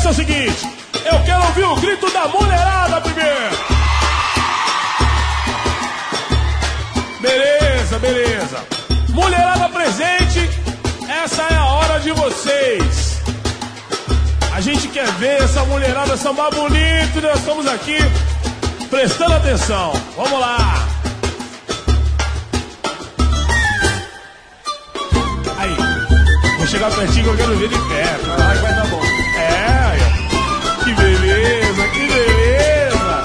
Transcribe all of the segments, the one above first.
ser o seguinte, eu quero ouvir o grito da mulherada primeiro. Beleza, beleza. Mulherada presente, essa é a hora de vocês. A gente quer ver essa mulherada sambar bonito, nós estamos aqui prestando atenção. Vamos lá. Aí, vou chegar pertinho que eu quero ver de perto. Vai dar bom. É, que beleza, que beleza.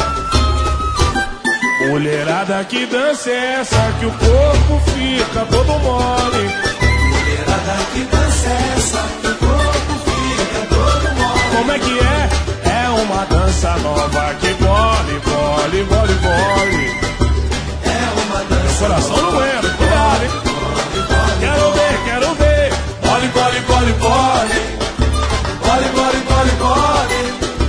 Mulherada, que dança é essa que o corpo fica todo mole? Mulherada, que dança é essa que o corpo fica todo mole? Como é que é? É uma dança nova que bole, bole, bole, bole. É uma dança. Meu coração não aguenta, cuidado, hein? Quero ver, quero ver. Bole, bole, bole, bole. Bole, bole, bole, bole.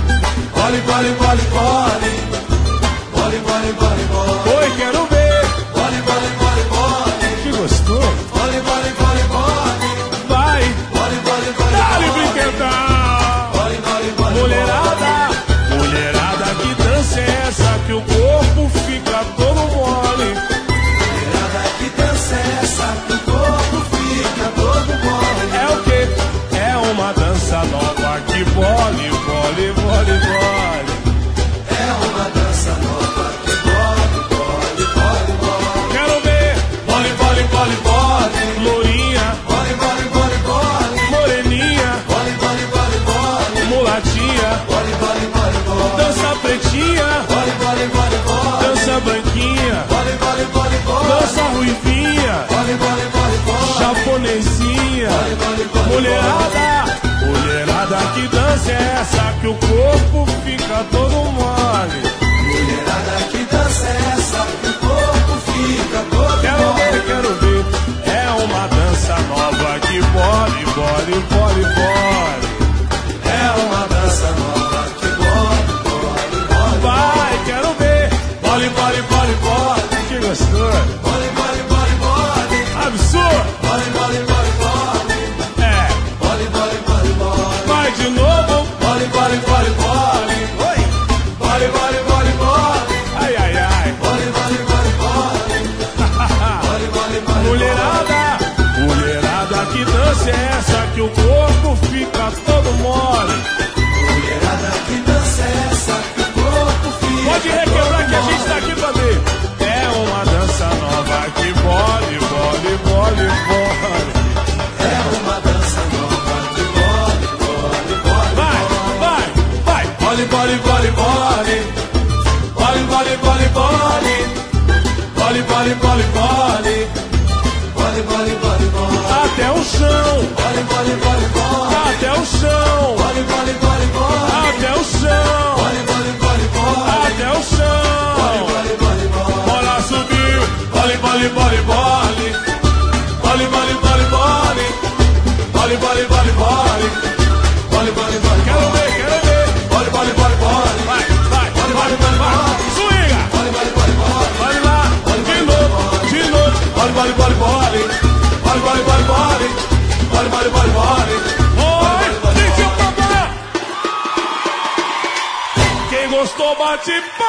Bole, bole, bole, bole. Bole, bole, bole, bole. Oi, quero ver. Bole, bole, bole, bole. Que gostoso. Bole, bole, bole, bole. Vai. Bole, bole, bole, Dá-lhe bole. brinquedão. Bole, bole, bole, Mulherada, mulherada, que dança é essa que o corpo fica todo mole? Mulherada, que dança é essa que o corpo fica todo mole? É o quê? É uma dança nova que bole, bole, bole, bole. É uma dança nova que bole, bole, bole, bole. Quero ver. Bole, bole, bole, bole. Lourinha, Bole, bole, bole, bole. moreninha, Bole, bole, bole, bole. mulatinha, Bole, bole, bole, bole. dança pretinha, Bole, bole, bole, bole. dança branquinha, Bole, bole, bole, bole. dança ruivinha, Bole, bole, bole, bole. japonesinha. Bole, bole, bole, Mulherada, mulherada, que dança é essa que o corpo fica todo mole? Mulherada, que dança é essa que o corpo fica todo Quero mole? ver, quero ver. É uma dança nova que bole, bole, bole, bole. É uma dança nova que bole, bole, bole. Vai, quero ver. Bole, bole, bole, bole. Que gostoso. Bole, bole, bole, bole. Absurdo. Bole, bole, bole, bole. É. Bole, bole, bole, bole. Vai de novo. Bole, bole, bole, bole. Oi. Bole, bole, bole, bole. Ai, ai, ai. Bole, bole, bole, bole. Bole, bole, bole, Mulherada, mulherada, que dança é essa que o corpo fica todo mole? Mulherada, que dança é essa que o corpo fica Pode requebrar que a gente tá aqui pra ver. É uma dança nova que bole, bole, bole, bole. É uma dança nova que bole, bole, bole. Vai, vai, vai. Bole, bole, bole, bole. Bole, bole, bole, bole. Bole, bole, bole, bole. Bole, bole, bole, bole. Até o chão, Bole, bole, bole, bole. até o chão, Bole, bole, bole, bole. até o chão, Bole, bole, bole, bole. até o chão. Bole, bole, bole, bole. Bora subir. Bole, bole, bole, bole. Bole, bole, bole, bole. Bole, bole, bole, bole. Bole, bole, bole, Quero ver, quero ver. Bole, bole, bole, bole. Vai, vai, Bole, vai, bole, bole, vai. bole. Swinga. Bole, bole, bole, bole. Vai lá. De novo, de novo. Bole, bole, bole, bole. Bole, bole, bole, bole. Bole, bole, bole, bole. Oi, DJ Papai. Quem gostou, bate palma.